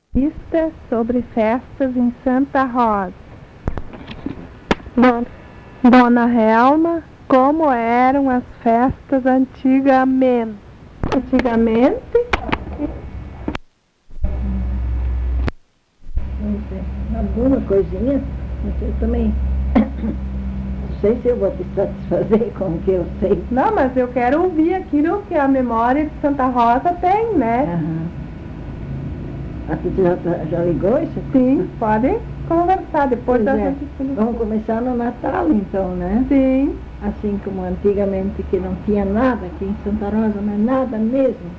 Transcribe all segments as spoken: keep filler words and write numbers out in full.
Lista sobre festas em Santa Rosa. Dona, Dona Helma, como eram as festas antigamente? Antigamente? Não sei, alguma coisinha, mas eu também não sei se eu vou te satisfazer com o que eu sei. Não, mas eu quero ouvir aquilo que a memória de Santa Rosa tem, né? Aham. A gente já, já ligou isso? Sim, pode conversar depois da Pois é. gente. Vamos começar no Natal então, né? Sim. Assim como antigamente, que não tinha nada aqui em Santa Rosa, mas nada mesmo.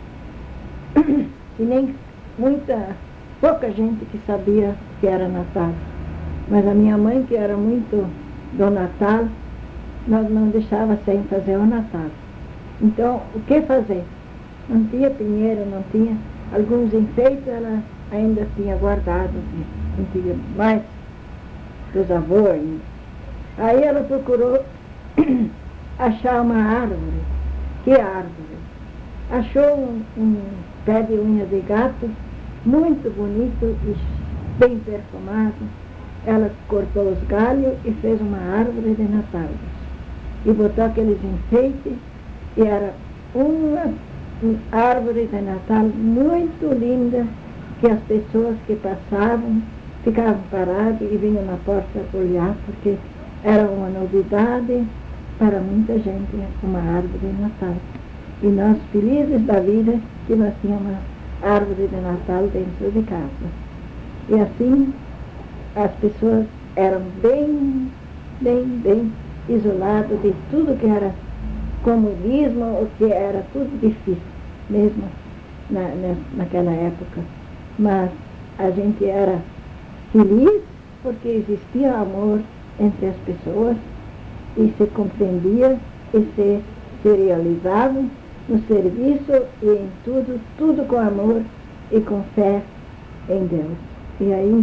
E nem muita, pouca gente que sabia que era Natal. Mas a minha mãe, que era muito do Natal, nós não deixava sem fazer o Natal. Então, o que fazer? Não tinha pinheiro, não tinha. Alguns enfeites ela ainda tinha guardado, não tinha mais dos avós. Né? Aí ela procurou achar uma árvore. Que árvore? Achou um, um pé de unha de gato, muito bonito e bem perfumado. Ela cortou os galhos e fez uma árvore de Natal. E botou aqueles enfeites, e era uma árvore de Natal muito linda, que as pessoas que passavam ficavam paradas e vinham na porta olhar, porque era uma novidade para muita gente, uma árvore de Natal. E nós, felizes da vida, que nós tínhamos uma árvore de Natal dentro de casa. E assim, as pessoas eram bem, bem, bem isoladas de tudo que era comunismo, o que era tudo difícil, mesmo na, na, naquela época. Mas a gente era feliz porque existia amor entre as pessoas e se compreendia e se, se realizava no serviço e em tudo, tudo com amor e com fé em Deus. E aí,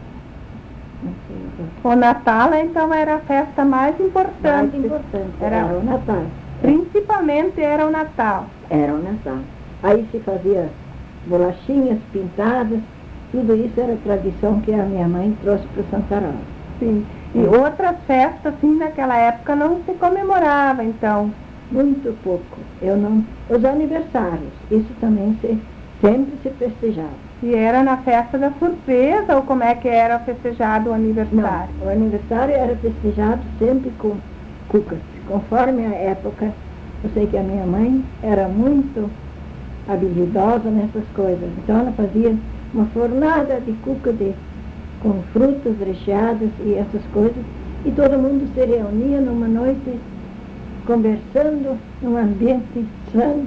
não sei, o Natal, então, era a festa mais importante. Mais importante era, era o Natal. Principalmente era o Natal. Era o Natal. Aí se fazia bolachinhas pintadas, tudo isso era tradição que a minha mãe trouxe para Santa Rosa. Sim. E é. Outras festas, assim, naquela época não se comemorava, então? Muito pouco. Eu não... Os aniversários, isso também se, sempre se festejava. E era na festa da surpresa, ou como é que era festejado o aniversário? Não, o aniversário era festejado sempre com cucas. Conforme a época, eu sei que a minha mãe era muito habilidosa nessas coisas. Então ela fazia uma fornada de cuca de, com frutas recheadas e essas coisas. E todo mundo se reunia numa noite conversando num ambiente sã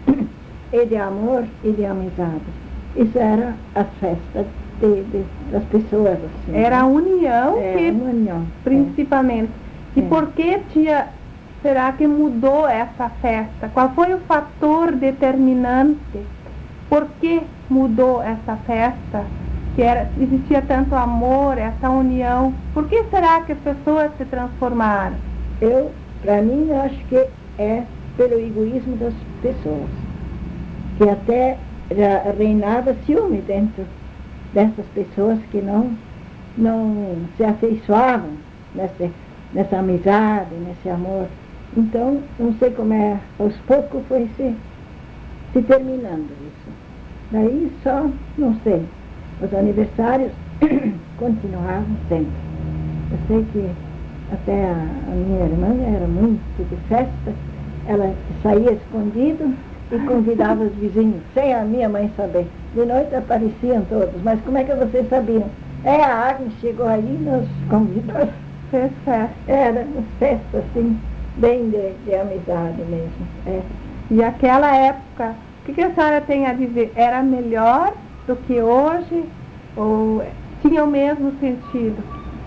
e de amor e de amizade. Isso era a festa de, de, das pessoas. Assim, era a união, é, que, uma união principalmente. É. E é. Por que tia, será que mudou essa festa? Qual foi o fator determinante? Por que mudou essa festa? Que era, existia tanto amor, essa união. Por que será que as pessoas se transformaram? Eu, para mim, eu acho que é pelo egoísmo das pessoas. Que até já reinava ciúme dentro dessas pessoas que não, não se afeiçoavam nessa, nessa amizade, nesse amor. Então, não sei como é, aos poucos foi se, se terminando isso. Daí só, não sei, os aniversários continuavam sempre. Eu sei que até a, a minha irmã era muito de festa, ela saía escondido e convidava os vizinhos, sem a minha mãe saber. De noite apareciam todos, mas como é que vocês sabiam? É, a Agnes chegou aí e nos convidou. Fez festa. Era uma festa, assim, bem de, de amizade mesmo. É. E aquela época, o que, que a senhora tem a dizer? Era melhor do que hoje? Ou tinha o mesmo sentido?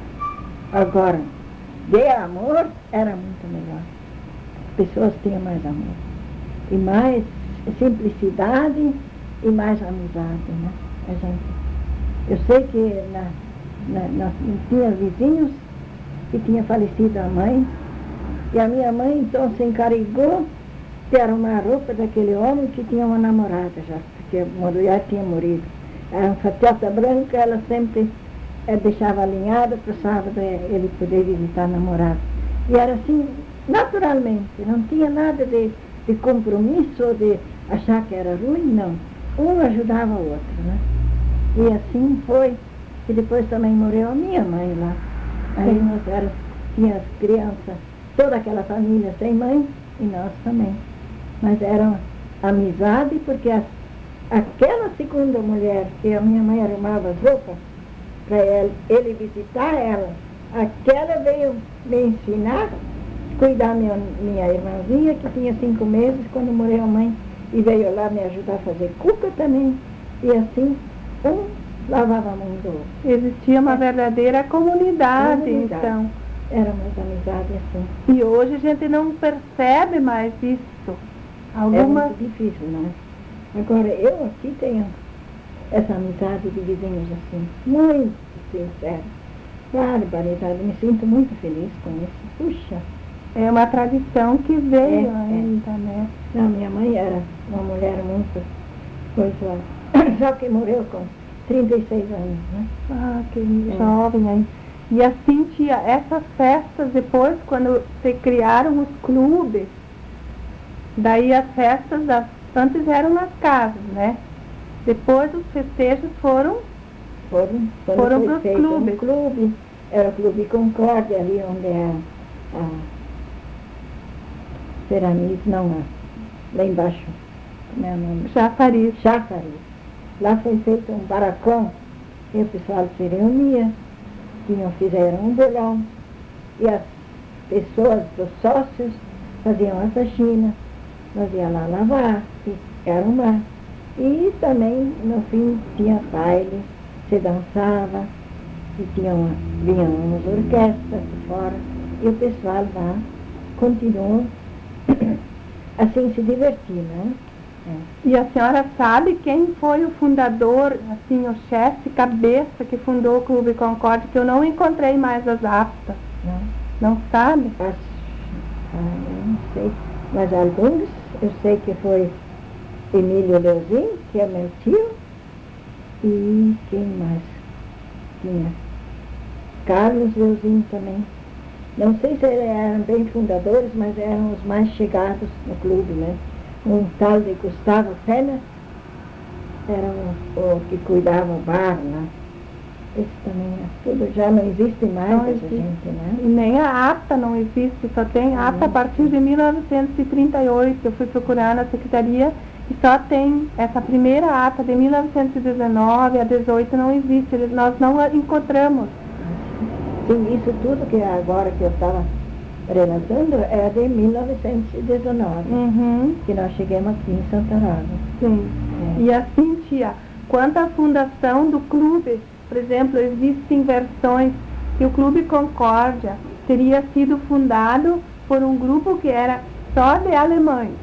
Agora, de amor, era muito melhor. As pessoas tinham mais amor. E mais simplicidade e mais amizade, né? A gente, eu sei que na, na, nós tinha vizinhos que tinha falecido a mãe, e a minha mãe então se encarregou de arrumar a roupa daquele homem que tinha uma namorada já, porque a mulher tinha morrido. a fatiota branca, ela sempre eh, deixava alinhada para o sábado eh, ele poder visitar a namorada. E era assim, naturalmente, não tinha nada de, de compromisso ou de achar que era ruim, não. Um ajudava o outro, né? E assim foi, que depois também morreu a minha mãe lá. Aí nós era, tinha as crianças, toda aquela família sem mãe, e nós também. Mas era amizade, porque as, aquela segunda mulher que a minha mãe arrumava as roupas para ele, ele visitar ela, aquela veio me ensinar a cuidar minha, minha irmãzinha, que tinha cinco meses quando morreu a mãe, e veio lá me ajudar a fazer cuca também. E assim, um lavava a mão do outro. Existia uma é. verdadeira comunidade, comunidade, então. Era uma amizade assim. E hoje a gente não percebe mais isso. Alguma... É muito difícil, não é? Agora, eu aqui tenho essa amizade de vizinhos assim, muito sincera. Barbaridade, me sinto muito feliz com isso. Puxa! É uma tradição que veio é, ainda, é. né? Não, minha mãe era uma mulher muito coisa, só que morreu com trinta e seis anos, né? Ah, que é. jovem aí. E assim, tia, essas festas depois, quando se criaram os clubes, daí as festas das, antes eram nas casas, né? Depois os festejos foram foram, foram para os clubes. Um clube, era o Clube Concórdia, ali onde é a Ceramiz, não, a, lá embaixo, como é o nome? Chafariz. Chafariz. Lá foi feito um barracão, e o pessoal se reunia, tinham, fizeram um bolão, e as pessoas, os sócios, faziam a faxina, nós íamos lá lavar, e arrumar. E também, no fim, tinha baile, se dançava, e tinham, vinham umas orquestras de fora, e o pessoal lá continuou assim se divertir, né? É. E a senhora sabe quem foi o fundador, assim, o chefe, cabeça que fundou o Clube Concórdia, que eu não encontrei mais as atas? Não. Não sabe? Acho, ah, eu não sei. Mas alguns, eu sei que foi Emílio Leozin, que é meu tio, e quem mais tinha? Carlos Leozin também. Não sei se eles eram bem fundadores, mas eram os mais chegados no clube, né? Um tal de Gustavo Pena era o, o que cuidava o bar, né? Esse também, tudo já não existe mais não essa existe. gente, né? E nem a ata não existe, só tem ata não, a partir de mil novecentos e trinta e oito. Eu fui procurar na secretaria e só tem essa primeira ata de mil novecentos e dezenove a dezoito não existe, nós não a encontramos. Sim, isso tudo que agora que eu estava relatando é de mil novecentos e dezenove, uhum. que nós chegamos aqui em Santa Rosa. Sim. É. E assim, tia, quanto à fundação do clube, por exemplo, existem versões que o Clube Concórdia teria sido fundado por um grupo que era só de alemães.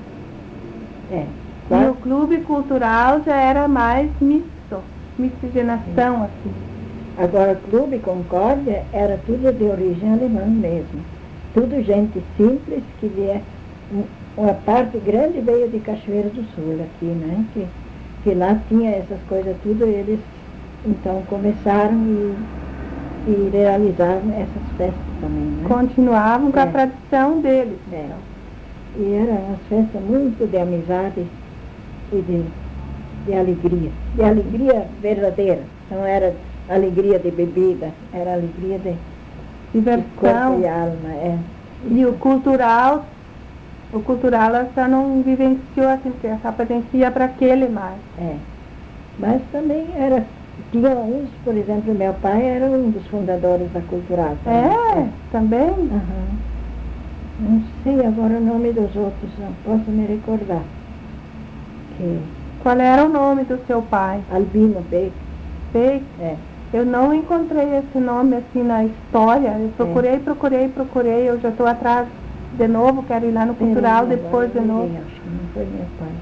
É. E o Clube Cultural já era mais misto, miscigenação, assim. Agora, o Clube Concórdia era tudo de origem alemã mesmo. Tudo gente simples que vier. Uma parte grande veio de Cachoeira do Sul aqui, né? Que, que lá tinha essas coisas tudo, eles então começaram e, e realizaram essas festas também, né? Continuavam com é. a tradição deles. É. E eram umas festas muito de amizade e de, de alegria. De alegria verdadeira. Não era alegria de bebida, era alegria de, de corpo e alma. É. E o cultural, o cultural ela só não vivenciou assim, porque ela só pertencia para aquele mais. É. Mas também era, tinha uns, por exemplo, meu pai era um dos fundadores da cultural. Também. É, é, também? Uhum. Não sei agora o nome dos outros, não posso me recordar. Que... Qual era o nome do seu pai? Albino Beck. Beck? É. Eu não encontrei esse nome assim na história. Eu procurei, é. procurei, procurei. Eu já estou atrás de novo, quero ir lá no cultural, é, depois de novo. Acho que não foi meu pai.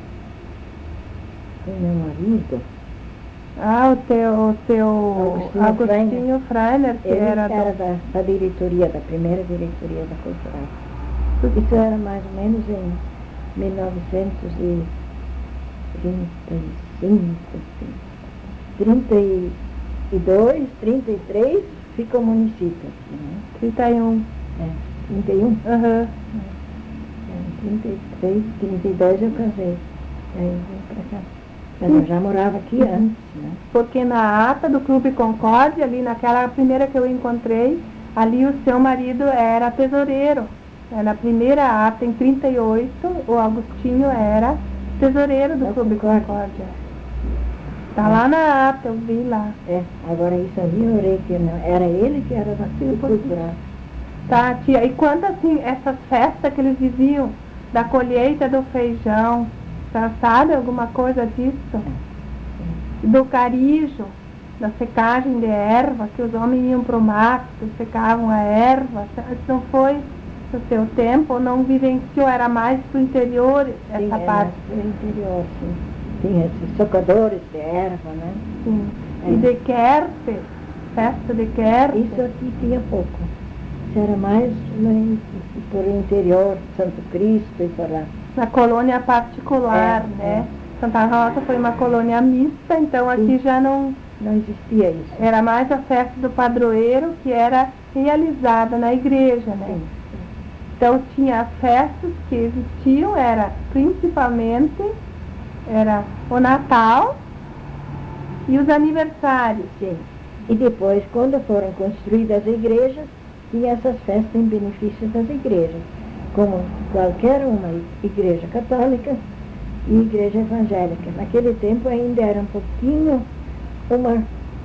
Foi meu marido. Ah, o teu, o teu Agostinho, Agostinho Freiner, que ele era, era do... da, da diretoria, da primeira diretoria da cultural. Isso era mais ou menos em mil novecentos e trinta e cinco, assim. trinta e dois, trinta e três ficou município aqui, né? trinta e um. É, trinta e um? Aham. Em trinta e três, trinta e dois eu casei. Aí eu vim pra cá. Mas eu já morava aqui Uhum. antes, né? Porque na ata do Clube Concórdia, ali naquela primeira que eu encontrei, ali o seu marido era tesoureiro. Na primeira ata, em trinta e oito, o Agostinho era tesoureiro do É Clube Concórdia. Concórdia. Tá lá na ata, eu vi lá. É, agora isso eu ignorei que não. Era ele que era vacilo cultural. Tá, tia, e quando assim, essas festas que eles viviam, da colheita do feijão, tá, sabe alguma coisa disso? Do carijo, da secagem de erva, que os homens iam pro mato, secavam a erva, isso não foi no seu tempo, ou não vivenciou, era mais pro interior essa Sim, parte? era pro interior, sim. Tinha esses socadores de erva, né? Sim. É. E de querpe, festa de querpe? Isso aqui tinha pouco. Isso era mais no, por interior, Santo Cristo e por lá. Na colônia particular, É, né? Santa Rosa foi uma colônia mista, então aqui Sim. já não... Não existia isso. Era mais a festa do padroeiro, que era realizada na igreja, né? Sim. Então tinha festas que existiam, era principalmente era o Natal e os aniversários. Sim. E depois, quando foram construídas as igrejas, tinha essas festas em benefício das igrejas, como qualquer uma igreja católica e igreja evangélica. Naquele tempo ainda era um pouquinho uma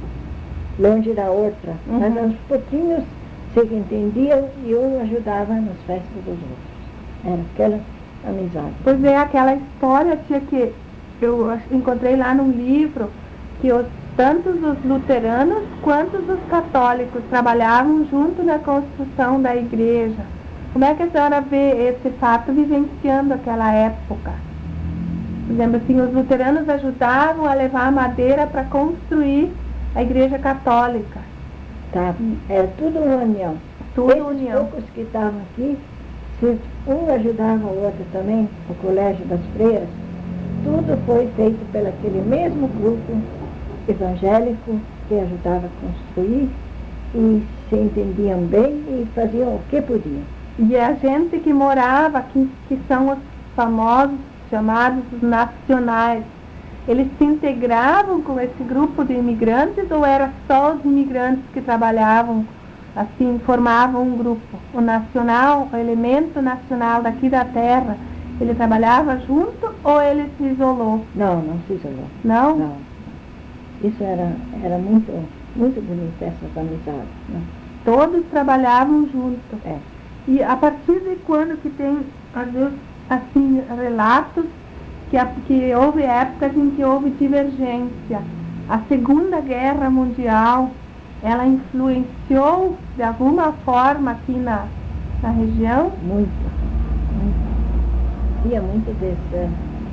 longe da outra, Uhum. mas aos pouquinhos se entendiam e um ajudava nas festas dos outros. Era aquela amizade. Pois é, aquela história, tia, que eu encontrei lá num livro, que os, tanto os luteranos quanto os católicos trabalhavam junto na construção da igreja. Como é que a senhora vê esse fato vivenciando aquela época? Por exemplo, assim, os luteranos ajudavam a levar a madeira para construir a igreja católica. Tá, era tudo uma união. Tudo Esses união. poucos que estavam aqui, se um ajudava o outro também, o colégio das freiras, tudo foi feito pelo aquele mesmo grupo evangélico que ajudava a construir e se entendiam bem e faziam o que podiam. E a gente que morava aqui, que são os famosos, chamados nacionais, eles se integravam com esse grupo de imigrantes ou era só os imigrantes que trabalhavam, assim, formavam um grupo? O nacional, o elemento nacional daqui da terra, ele trabalhava junto ou ele se isolou? Não, não se isolou. Não? Não. Isso era, era muito, muito bonito, essas amizades. Né? Todos trabalhavam junto. É. E a partir de quando que tem, às vezes, assim, relatos que, a, que houve épocas em que houve divergência. A Segunda Guerra Mundial, ela influenciou de alguma forma aqui na, na região? Muito, muito. Tinha muito desse,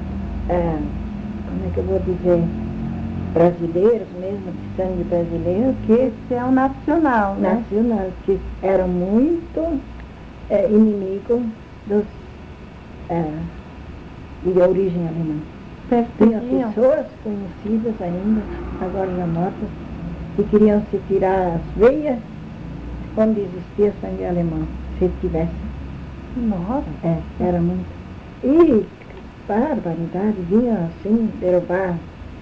é, como é que eu vou dizer, brasileiros mesmo, de sangue brasileiro, que Esse é o nacional, né? nacional, que eram muito é, inimigos dos é, de origem alemã. Tinha Perseguiam. pessoas conhecidas ainda, agora já mortas, que queriam se tirar as veias onde existia sangue alemão, se tivesse. Nossa. É, era muito. E barbaridade, vinham assim, derrubar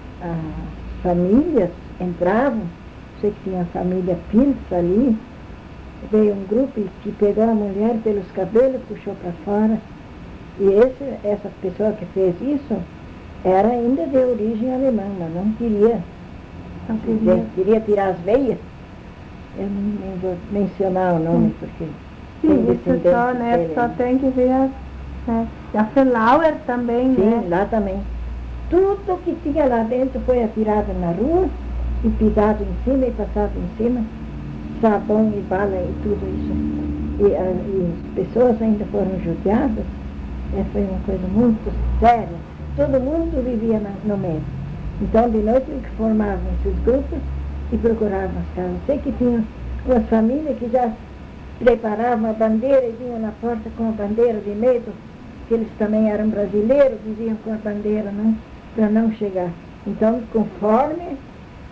as famílias, entravam, sei que tinha a família Pires ali, veio um grupo que pegou a mulher pelos cabelos, puxou para fora, e esse, essa pessoa que fez isso era ainda de origem alemã, mas não queria, Não queria. queria tirar as veias. Eu nem, nem vou mencionar o nome, Sim. porque Sim, tem isso descendentes só, né? dele, Só né? tem que ver as, né? E a Felauer também, Sim, né? lá também. Tudo que tinha lá dentro foi atirado na rua e pisado em cima e passado em cima, sabão e bala e tudo isso. E, a, e as pessoas ainda foram judiadas. É, foi uma coisa muito séria. Todo mundo vivia na, no meio. Então, de noite, eles formavam esses grupos e procuravam as casas. Sei que tinha umas famílias que já preparavam a bandeira e vinham na porta com a bandeira de medo, que eles também eram brasileiros, viviam com a bandeira, né, para não chegar. Então, conforme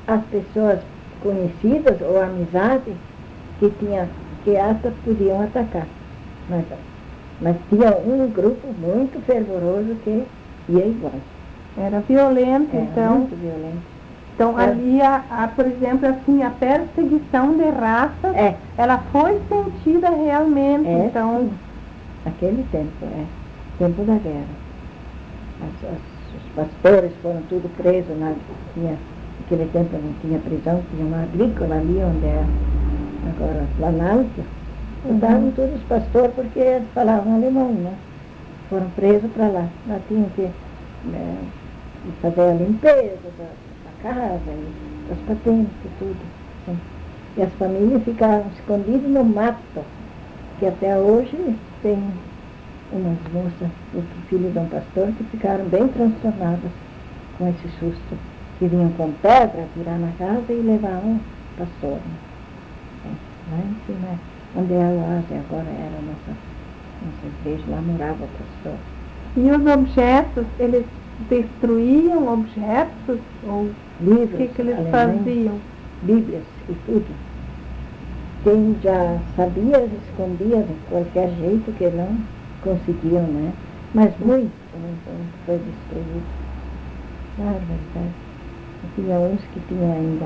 as pessoas conhecidas ou amizade que tinha, que até podiam atacar. Mas, mas tinha um grupo muito fervoroso que ia igual. Era violento, Era então. muito violento. Então, É. ali, a, a, por exemplo, assim, a perseguição de raças, É. ela foi sentida realmente. É, então, sim. Naquele tempo, é. Tempo da guerra. As, as, os pastores foram tudo presos. Na, tinha, naquele tempo não tinha prisão, tinha uma agrícola ali onde é agora Planalto. Uhum. Estavam todos os pastores porque eles falavam alemão, né? Foram presos para lá. Lá tinham que é, fazer a limpeza da, da casa, e as patentes e tudo. Assim. E as famílias ficaram escondidas no mato, que até hoje tem umas moças, o filho de um pastor, que ficaram bem transtornadas com esse susto, que vinham com pedra tirar na casa e levavam o pastor. Né? É, lá em cima, onde é a oásis agora era a nossa, nossa igreja, lá morava o pastor. e os objetos, eles destruíam objetos? Ou Livros, o que, que eles alemães, faziam? Bíblias e tudo. Quem já sabia, escondia de qualquer jeito que não conseguiam, né? Mas muito, muito, muito foi destruído. Barbaridade. Tinha uns que tinham ainda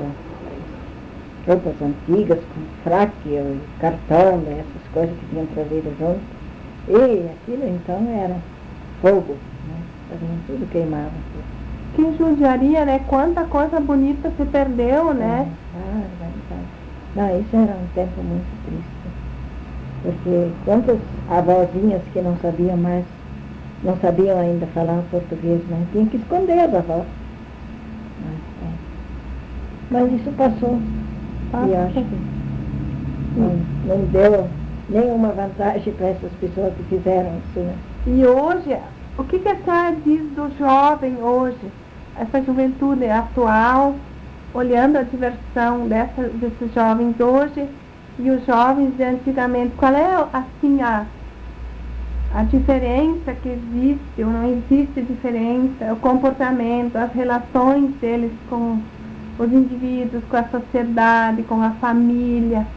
roupas antigas, com fraque e cartão, né? Essas coisas que tinham trazido junto. E aquilo então era fogo, né? Faziam tudo, queimavam tudo. Que judiaria, né? Quanta coisa bonita se perdeu, né? Ah, barbaridade. Não, isso era um tempo muito triste. Porque quantas avózinhas que não sabiam mais, não sabiam ainda falar português, né? Tinham que esconder as avós. Mas, é. Mas isso passou. Passou. E acho que não, não deu nenhuma vantagem para essas pessoas que fizeram isso, né? E hoje, o que, que a senhora diz do jovem hoje? Essa juventude atual, olhando a diversão dessa, desses jovens hoje e os jovens de antigamente, qual é assim a, a diferença que existe ou não existe diferença, o comportamento, as relações deles com os indivíduos, com a sociedade, com a família?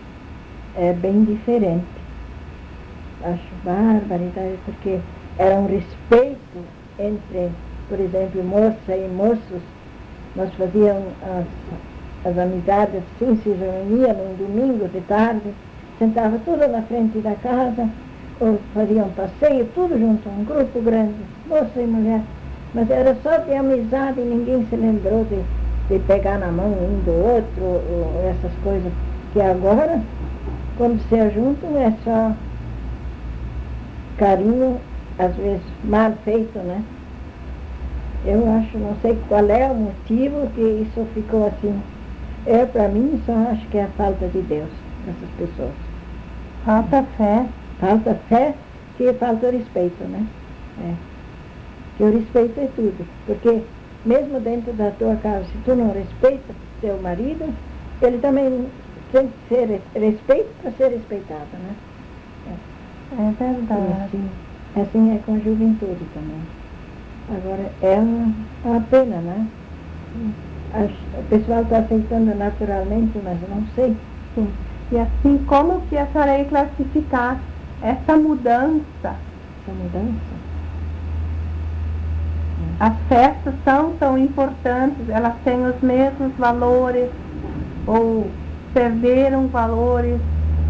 É bem diferente. Acho barbaridade, porque era um respeito entre, por exemplo, moça e moços. Nós fazíamos as, as amizades assim, se reunia num domingo de tarde, sentava tudo na frente da casa, ou faziam um passeio, tudo junto, um grupo grande, moça e mulher. Mas era só de amizade, ninguém se lembrou de, de pegar na mão um do outro, ou essas coisas que agora, quando se ajuntam, é só carinho, às vezes mal feito, né? Eu acho, não sei qual é o motivo que isso ficou assim. Eu, para mim, só acho que é a falta de Deus dessas pessoas. Falta fé. Falta fé e falta respeito, né? É. Que o respeito é tudo. Porque mesmo dentro da tua casa, se tu não respeita teu marido, ele também tem que ser respeito para ser respeitado, né? É, é verdade. E assim, assim é com a juventude também. Agora, é uma, uma pena, né? As, o pessoal está aceitando naturalmente, mas eu não sei. Sim. E assim, como que a senhora ia classificar essa mudança? Essa mudança? As festas são tão importantes, elas têm os mesmos valores, ou perderam valores?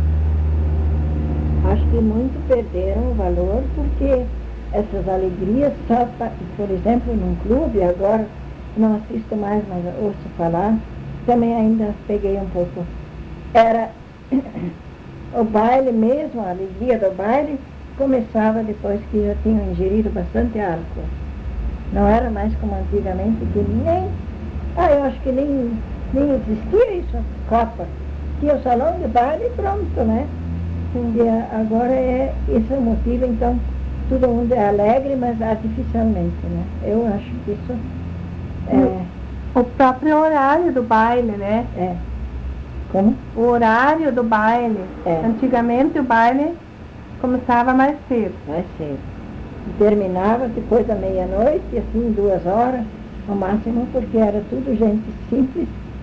Acho que muito perderam o valor, porque essas alegrias, só, por exemplo, num clube, agora não assisto mais, mas ouço falar, também ainda peguei um pouco. Era o baile mesmo, a alegria do baile, começava depois que já tinham ingerido bastante álcool. Não era mais como antigamente, que nem, ah, eu acho que nem, nem existia isso, copa. Tinha o salão de baile e pronto, né? E agora é esse o motivo, então, todo mundo é alegre, mas artificialmente, né? Eu acho que isso é... O próprio horário do baile, né? É. Como? O horário do baile. É. Antigamente o baile começava mais cedo. Mais cedo. E terminava depois da meia-noite, assim, duas horas, no máximo, porque era tudo gente simples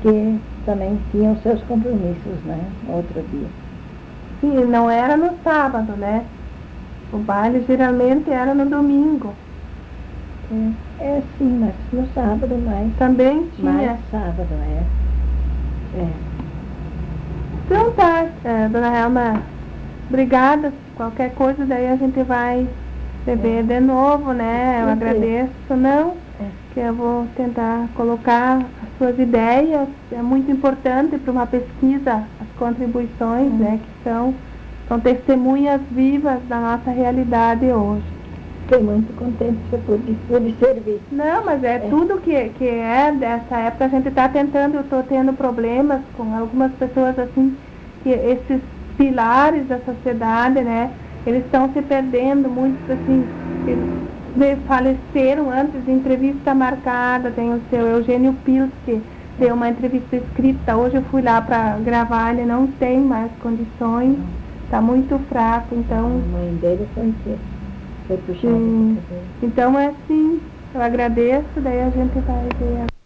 que também tinham seus compromissos, né? Outro dia. Sim, não era no sábado, né? O baile geralmente era no domingo. É, é sim, mas no sábado mais. Também tinha. Mais sábado, é. É. Então tá, é, dona Helma, obrigada. Qualquer coisa daí a gente vai beber É. de novo, né? Eu Sim, agradeço, não? É. Que eu vou tentar colocar as suas ideias. É muito importante para uma pesquisa as contribuições, Hum. né? Que são, são testemunhas vivas da nossa realidade hoje. Fiquei muito contente que eu pude, pude servir. Não, mas é, é. tudo que, que é dessa época, a gente está tentando, eu estou tendo problemas com algumas pessoas assim, que esses pilares da sociedade, né, eles estão se perdendo, muitos assim, eles faleceram antes de entrevista marcada. Tem o seu Eugênio Pils, que deu uma entrevista escrita, hoje eu fui lá para gravar, ele não tem mais condições, está muito fraco, então... A mãe dele foi que... Sim. Então é assim, eu agradeço, daí a gente vai ver.